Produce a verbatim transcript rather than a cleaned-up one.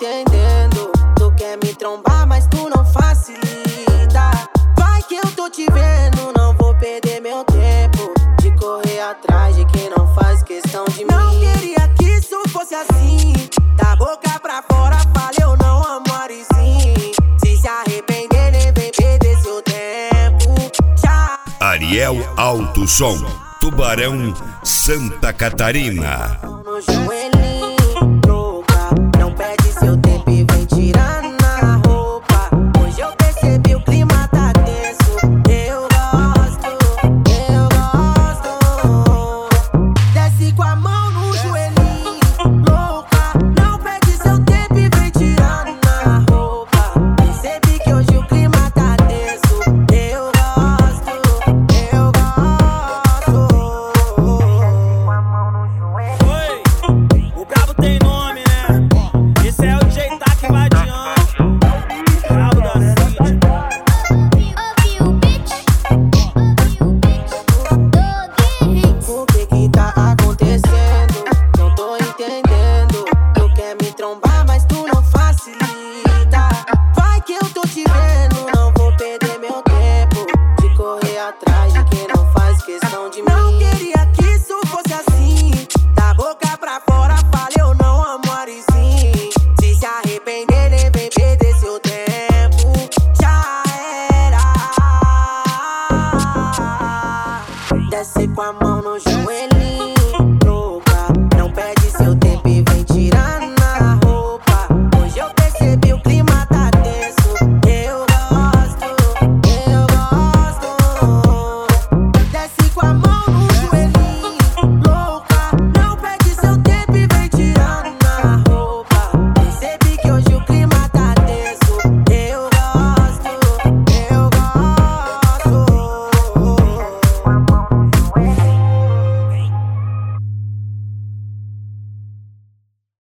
entendendo. Tu quer me trombar, mas tu não facilita. Vai que eu tô te vendo, não vou perder meu tempo de correr atrás de quem não faz questão de mim. Não queria que isso fosse assim. Da boca pra fora fala eu não amo Arizinho. Se se arrepender nem vem perder seu tempo. Tchau. Ariel Alto Som, Tubarão, Santa Catarina.